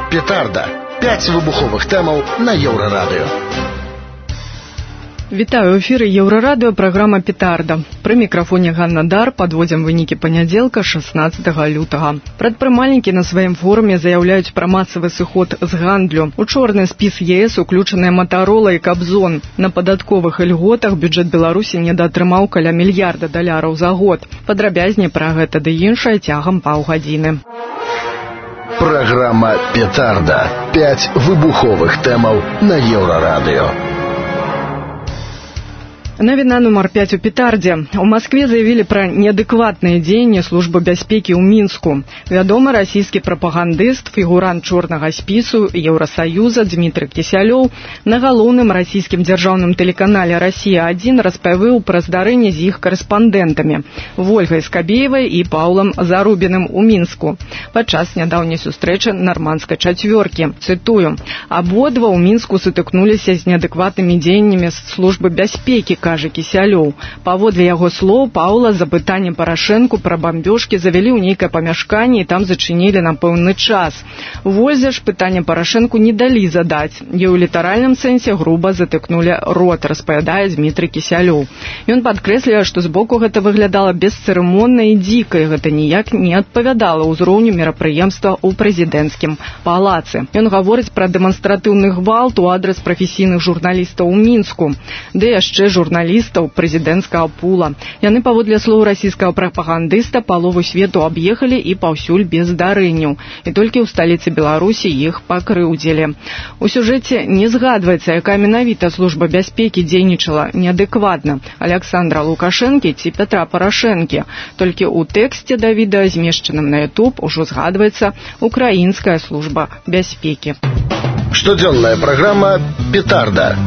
Петарда. 5 выбуховых тэмаў на Еўрарадыё. Вітаю, у эфіры Еўрарадыё, праграма «Петарда». Пры мікрафоне Ганна Дар падводзім вынікі панядзелка 16 лютага. Прадпрымальнікі на сваім форуме заяўляюць пра масавы сыход з гандлю. У чорны спіс ЕС уключаныя Матарола і Кабзон. На падатковых ільготах бюджэт Беларусі недаатрымаў каля $1 мільярда за год. Падрабязней пра гэта ды іншае цягам паўгадзіны. Праграма «Петарда». 5 выбуховых тэмаў на Еўрарадыё. Навіна нумар 5 у Петардзе. У Маскве заявілі пра неадэкватныя дзеянні службы бяспекі ў Мінску. Вядомы расійскі прапагандыст, фігурант чорнага спісу Еўрасаюза Дмітрый Кісялёў на галоўным расійскім дзяржаўным тэлеканале «Расія-1» распавёў пра здарэнне з іх карэспандэнтамі Вольгай Скабеевай і Паўлам Зарубіным у Мінску падчас нядаўняй сустрэчы нармандскай чацвёркі. Цытую: «Абодва ў Мінску сутыкнуліся з неадэкватнымі дзеяннямі службы бяспекі», кажа Кісялёў. Паводле яго слоў, Паўла з запытаннем Парашэнку пра бамбёжкі завялі ў нейкае памяшканне і там зачынілі на пэўны час. Вользе ж пытанне Парашэнку не далі задаць. І ў літаральным сэнсе груба затыкнули рот, распавядае Дмітрый Кісялёў. Ён падкрэсліла, што збоку гэта выглядала бесцырымонна і дзіка, і гэта ніяк не адпавядала ўзроўню мерапрыемства ў прэзідэнцкім палацы. Ён гаворыць пра дэманстратыўны гвалт у адрас прафесійных журналістаў у Мінску, ды яшчэ журналістаў прэзідэнцкага пула. Яны, паводле слоў расійскага прапагандыста, палову свету аб'ехалі і паўсюль без здарэнняў. І толькі ў сталіцы Беларусі іх пакрыўдзілі. У сюжэце не згадваецца, якая менавіта служба бяспекі дзейнічала неадэкватна – Аляксандра Лукашэнкі ці Пятра Парашэнкі. Толькі ў тэксце да відэа, змешчаным на YouTube, ужо згадваецца украінская служба бяспекі. Штодзённая праграма «Петарда».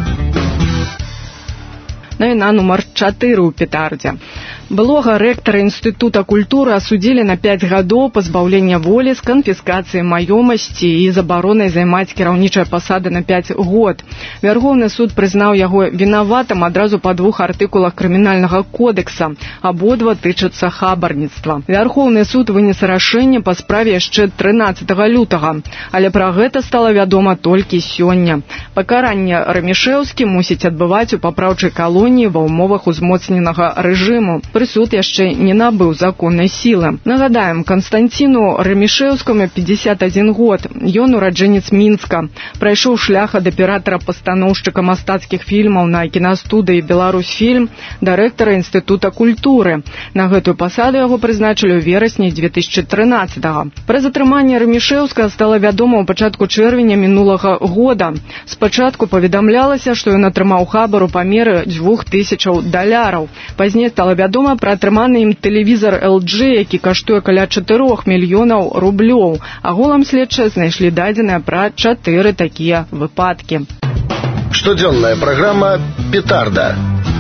Навіна нумар 4 у Петардзе. Былога рэктара Інстытута культуры асудзілі на 5 гадоў пазбаўлення волі з канфіскацыяй маёмасці і забаронай займаць кіраўнічыя пасады на 5 год. Вярхоўны суд прызнаў яго вінаватым адразу па 2 артыкулах крымінальнага кодекса. Абодва тычацца хабарніцтва. Вярхоўны суд вынес рашэнне па справе яшчэ 13 лютага, але пра гэта стала вядома толькі сёння. Пакаранне Рамішэўскі мусіць адбываць у папраўчай калоніі ва ўмовах узмоцненага рэжыму. Прысуд яшчэ не набыў законнай сілы. Нагадаем, Канстанціну Рамішэўскаму 51 год. Ён ураджэнец Мінска. Прайшоў шлях ад аператара-пастаноўшчыка мастацкіх фільмаў на кінастудыі «Беларусьфільм» да рэктара Інстытута культуры. На гэтую пасаду яго прызначылі ў верасні 2013-го. Пра затрыманне Рамішэўскага стала вядома ў пачатку чэрвеня мінулага года. Спачатку паведамлялася, што ён атрымаў хабар у памеры $2000. Пазней стала вядома пра атрыманы ім тэлевізар LG, які каштуе каля 4 мільёнаў рублёў. Агулам следчыя знайшлі дадзеныя пра 4 такія выпадкі. Штодзённая праграма «Петарда».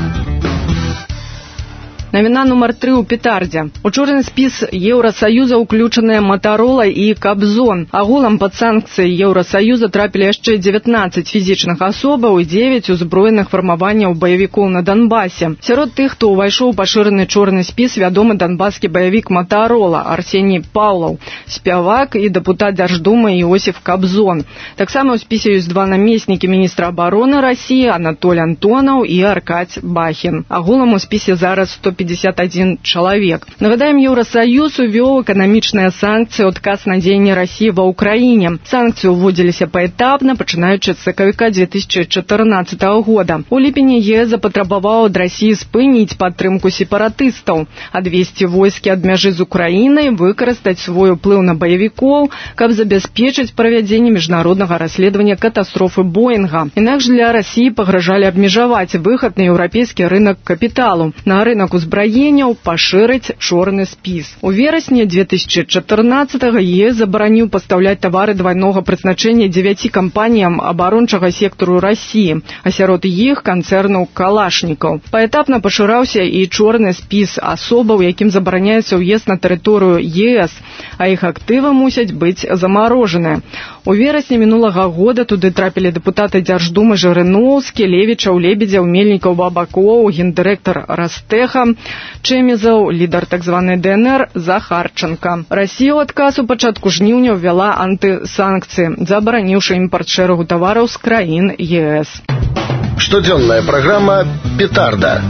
Навіна нумар 3 у Петардзе. У чорны спіс Еўрасаюза уключаныя Матарола і Кабзон. Агулам пад санкцыі Еўрасаюза трапілі яшчэ 19 фізічных асобаў і 9 узброеных фармаванняў баевікоў на Донбасе. Сярод тых, хто ўвайшоў у пашыраны чорны спіс, вядомы донбаскі баевік Матарола Арсеній Паўлаў, спявак і дэпутат Дзярждумы Іосіф Кабзон. Таксама ў спісе ёсць 2 намеснікі міністра абароны Расіі Анатоль Антонаў і Аркадь Бахін. Агулам у спісе зараз 151 чалавек. Нагадаем, Еўрасаюз увёў эканамічныя санкцыі ў адказ на дзеянні Расіі ва ўкраіне. Санкцыі ўводзіліся паэтапна, пачынаючы з сакавіка 2014 года. У ліпені ЕС запатрабаваў ад Расіі спыніць падтрымку сепаратыстаў, адвесці войскі ад мяжы з Украінай, выкарыстаць свой уплыў на баевікоў, каб забяспечыць правядзенне міжнароднага расследавання катастрофы Боінга. Інакш для Расіі пагражалі абмежаваць выхад на еўрапейскі рынак капіталу, на рынак узбраенняў, пашырыць чорны спіс. У верасні 2014-го ЕС забараніў пастаўляць тавары двайнога прызначэння 9 кампаніям абарончага сектару Расіі, а сярод іх канцэрнаў калашнікаў. Паэтапна пашыраўся і чорны спіс асобаў, якім забараняецца ўезд на тэрыторыю ЕС, а іх актывы мусяць быць замарожаныя. У верасні мінулага года туды трапілі дэпутаты Дзярждумы Жырыноўскі, Левічаў, Лебедзяў, Мельнікаў, Бабакоў, гендырэктар Растэха, Чэмезаў, лідар так званай ДНР Захарченка. Расія ў адказ у пачатку жніўня ввяла антысанкцыі, забараніўшы імпарт шэрагу тавараў з краін ЕС. Штодзённая праграма «Петарда».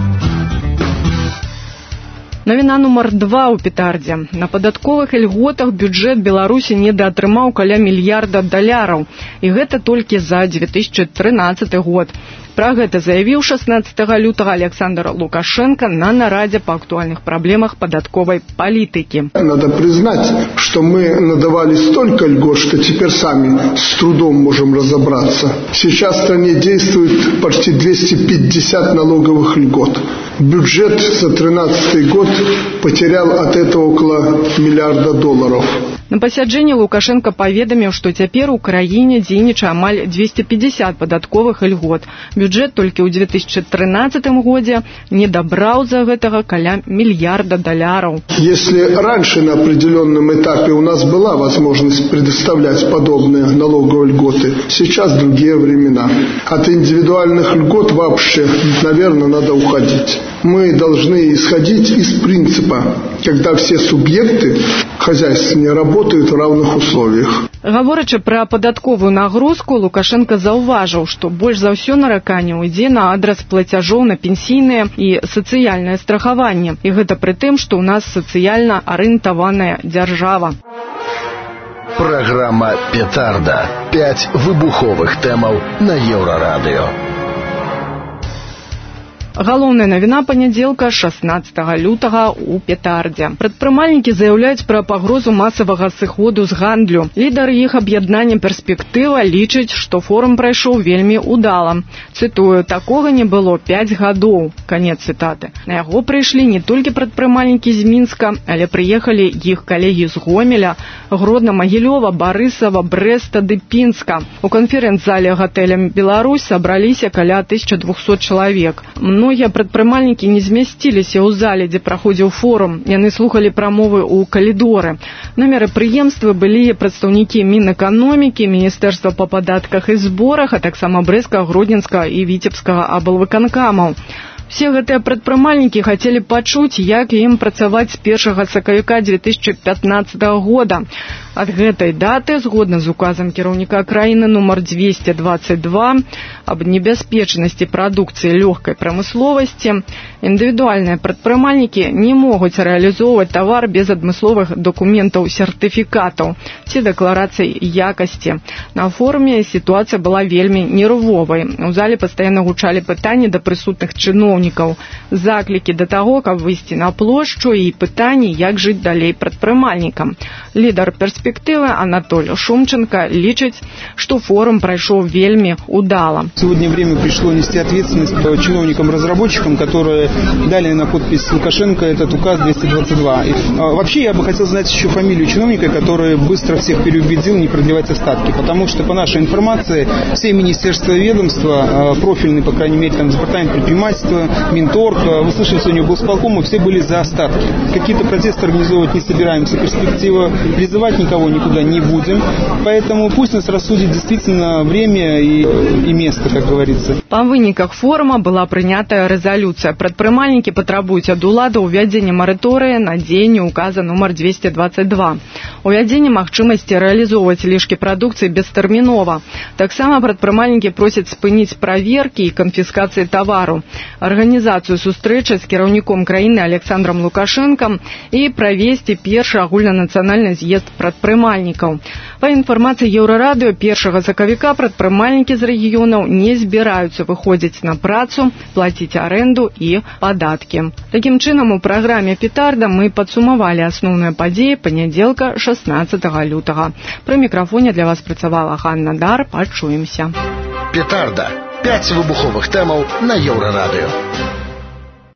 Навіна нумар 2 ў петардзе. На падатковых ільготах бюджэт Беларусі недаатрымаў каля $1 мільярдаў. І гэта толькі за 2013 год. Пра гэта заявіў 16 лютага Александр Лукашенко на нарадзе по актуальных проблемах податковой политики. Надо признать, что мы надавали столько льгот, что теперь сами с трудом можем разобраться. Сейчас в стране действует почти 250 налоговых льгот. Бюджет за 2013 год потерял от этого около $1 миллиарда. На пасяджэнні Лукашенко паведаміў, што цяпер у краіне дзейнічае амаль 250 падатковых ільгот. Бюджет толькі ў 2013 годзе не дабраў за гэтага каля $1 миллиарда. Если раньше на определенном этапе у нас была возможность предоставлять подобные налоговые льготы, сейчас другие времена. От индивидуальных льгот вообще, наверное, надо уходить. Мы должны исходить из принципа, когда все субъекты хозяйственные работают в равных условиях. Гаворачы пра падатковую нагрузку, Лукашенко заўважыў, што больш за ўсё нараканняў ідзе на адрас плацяжоў на пенсійнае і сацыяльнае страхаванне. І гэта пры тым, што ў нас сацыяльна арыентаваная дзяржава. Праграма «Петарда». 5 выбуховых тэмаў на Еўрарадыё. Галоўная навіна панядзелка 16 лютага ў петардзе. Прадпрымальнікі заяўляюць пра пагрозу масавага сыходу з гандлю. Лідар іх аб'яднання «Перспектыва» лічыць, што форум прайшоў вельмі удала. Цытую, такога не было 5 гадоў. Канец цытаты. На яго прыйшлі не толькі прадпрымальнікі з Мінска, але прыехалі іх калегі з Гомеля, Гродна, Магілёва, Барысава, Брэста ды Пінска. У канферэнц-зале гатэля «Беларусь» сабраліся каля 1200 чалавек. Многія прадпрымальнікі не змясціліся ў зале, дзе праходзіў форум. Яны слухалі прамовы ў калідоры. На мерапрыемствы былі прадстаўнікі Мінэканомікі, Міністэрства па падатках і зборах, а таксама Брэстскага, Гродзенскага і Віцебскага аблвыканкамаў. Все гэтыя прадпрымальнікі хацелі пачуць, як ім працаваць з 1 сакавіка 2015 года. Ад гэтай даты, згодна з указам кіраўніка краіны нумар 222 аб небяспечнасці прадукцыі лёгкай прамысловасці, індывідуальныя прадпрымальнікі не могуць рэалізоўваць тавар без адмысловых дакументаў сертыфікатаў ці дэкларацый якасці. На форуме сітуацыя была вельмі нервовай. У зале пастаянна гучалі пытанні да прысутных чыноўнікаў, заклікі да таго, каб выйсці на плошчу і пытанні, як жыць далей прадпрымальнікам. Лідар «Перспектывы» Анатолий Шумченко лічыць, што форум прайшоў вельмі удала. Сегодня время пришло нести ответственность по чиновникам-разработчикам, которые дали на подпись Лукашенко этот указ 222. И, вообще я бы хотел знать еще фамилию чиновника, который быстро всех переубедил не продлевать остатки. Потому что, по нашей информации, все министерства и ведомства, профильные, по крайней мере, там, департамент предпринимательства, Минторг, вы слышали сегодня облсполкома, все были за остатки. Какие-то протесты организовывать не собираемся. Перспектива призывать никого никуда не будем. Поэтому пусть нас рассудит действительно время и место, как говорится. Па выніках форума была прынятая рэзалюцыя. Прадпрымальнікі патрабуюць ад улады ўвядзення мараторыя на дзеянне указа нумар 222. Увядзення магчымасці рэалізоўваць лішкі прадукцыі бестэрмінова. Таксама прадпрымальнікі просяць спыніць праверкі і канфіскацыі тавару, арганізацыю сустрэчы з кіраўніком краіны Александром Лукашенком і правесці першы агульнанацыянальны з'езд прадпрымальнікаў. Па інфармацыі Еўрарадыё, 1 сакавіка прадпрымальнікі з рэгіёнаў не збіраюцца выходзіць на працу, плаціць арэнду і падаткі. Такім чынам, у праграме «Петарда» мы падсумавалі асноўныя падзеі панядзелка 16 лютага. Пры мікрафоне для вас працавала Ганна Дар. Пачуемся. «Петарда». 5 выбуховых тэмаў на Еўрарадыё.